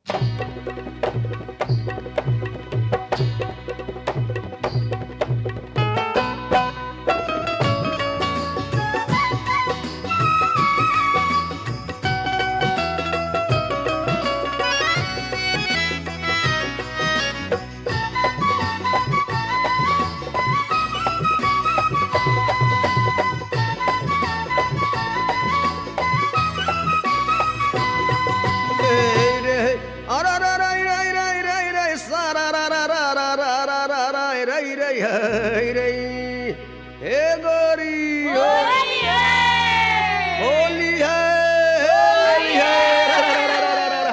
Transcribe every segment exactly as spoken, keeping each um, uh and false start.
हे गोरी होली है होली है होली है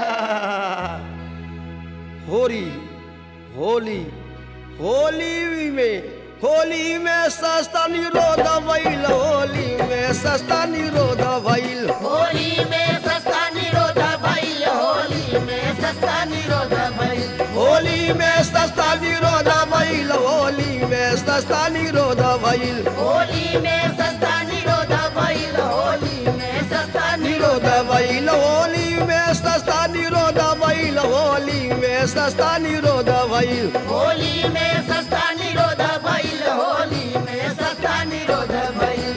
होली होली होली में होली में सस्ता निरोध भइल होली में सस्ता निरोध भइल होली में सस्ता निरोध भइल होली में सस्ता निरोध भइल होली में सस्ता निरोध भइल होली में सस्ता निरोध भइल होली में सस्ता निरोध भइल होली में सस्ता निरोध भइल होली में सस्ता निरोध भइल होली में सस्ता निरोध भइल होली में सस्ता निरोध भइल होली में सस्ता निरोध भइल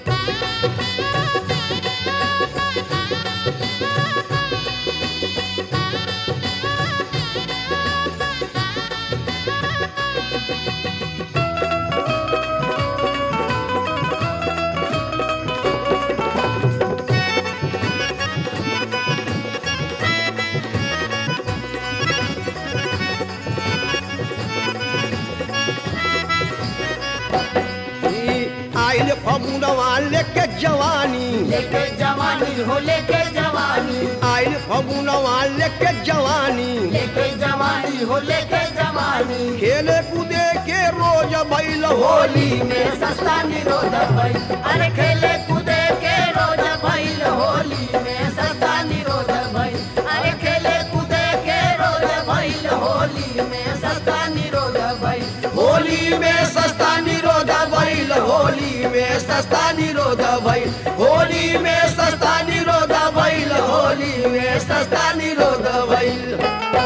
आइल फगुनवा लेके जवानी लेके जवानी हो लेके जवानी आइल फगुनवा लेके जवानी लेके जवानी हो लेके जवानी खेले कूदे के रोज भइल होली होली में सस्ता निरोध भइल अरे खेले कूदे के रोज भइल होली में सस्ता निरोध भइल अरे खेले कूदे के रोज भइल होली में सस्ता निरोध भइल होली में सस्ता निरोध भइल होली में सस्ता निरोध भइल होली में सस्ता निरोध भइल होली में सस्ता निरोध भइल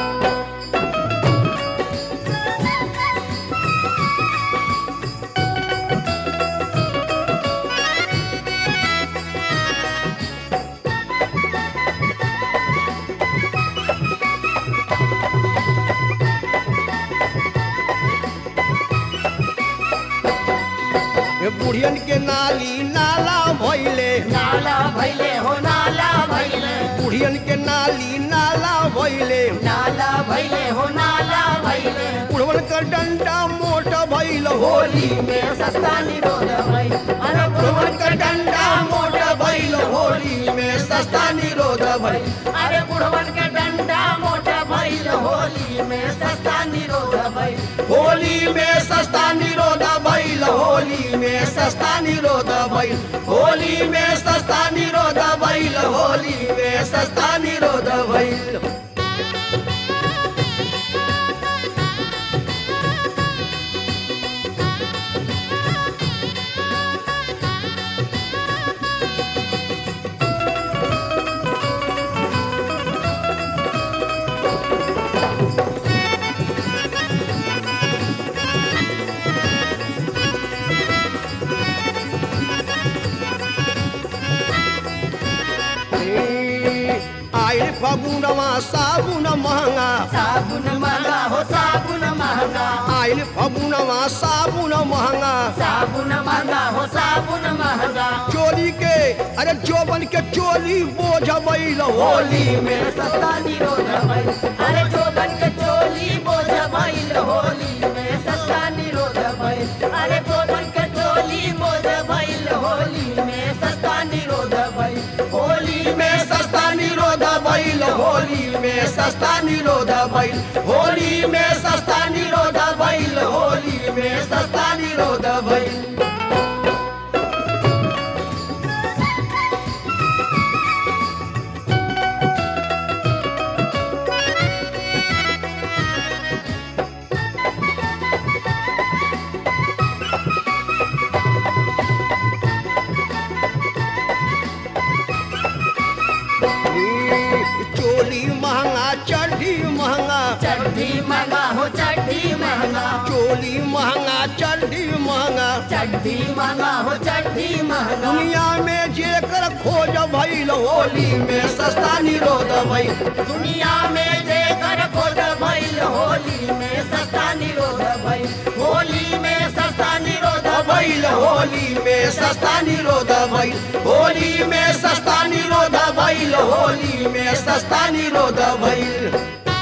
बुढ़ियन के नाली नाला भइले नाला भइले हो नाला भइले बुढ़ियन के नाली नाला भइले नाला भइले हो नाला भइले बुढ़वन का डंडा मोट भइल होली में सस्ता निरोध भइल अरे बुढ़वन का डंडा मोट भइल होली में सस्ता निरोध भइल अरे बुढ़वन के डंडा मोटा भइल होली में सस्ता निरोध भइल होली में सस्ता निरोध भइल होली में सस्ता निरोध भइल होली में सस्ता निरोध भइल होली में सस्ता निरोध भइल आइल फगुनवा साबुन महंगा साबुन महंगा हो साबुन महंगा आइल फगुनवा साबुन महंगा साबुन महंगा हो साबुन महंगा चोली के अरे जोबन के चोली बोझ भइल होली में में सस्ता निरोध भइल अरे जोबन के चोली बोझ भइल होली में सस्ता निरोध भइल अरे जोबन के चोली बोझ भइल होली में सस्ता निरोध भइल होली में सस्ता निरोध भइल होली में सस्ता निरोध भइल होली में सस्ता निरोध भइल होली में सस्ता निरोध भइल चोली महंगा चढ़ी चड्ढी महंगा हो चड्ढी महंगा चोली महंगा चड्ढी महंगा चड्ढी महंगा हो चड्ढी महंगा दुनिया में जेकर खोज भइल होली में सस्ता निरोध भइल दुनिया में जेकर खोज भइल होली में सस्ता निरोध भइल होली में सस्ता निरोध भइल होली में सस्ता निरोध भइल होली में सस्ता निरोध भइल होली में सस्ता निरोध भइल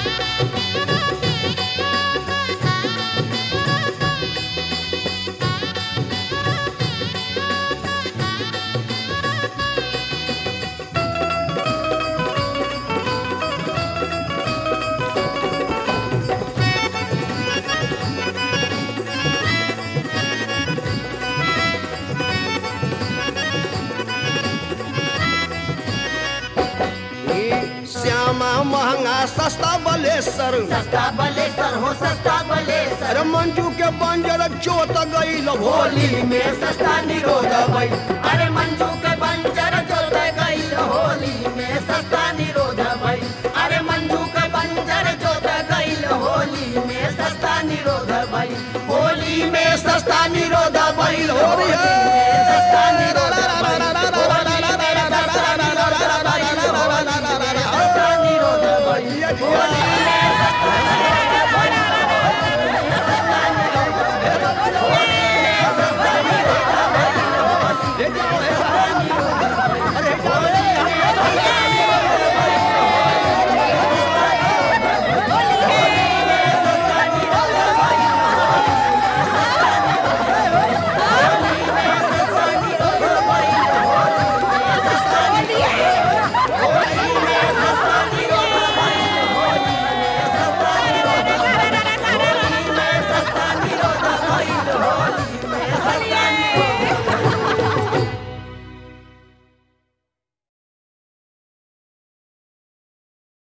श्यामा महंगा सस्ता बलेसर सस्ता बलेसर हो सस्ता बलेसर अरे मंजू के बंजर जोत गईल होली में सस्ता निरोध भइल अरे मंजू के बंजर जोत गईल होली में सस्ता निरोध भइल अरे मंजू के बंजर जोत गईल होली में सस्ता निरोध भइल होली में सस्ता निरोध भइल होली में सस्ता निरोध भइल होली में सस्ता निरोध भइल होली में सस्ता निरोध भइल होली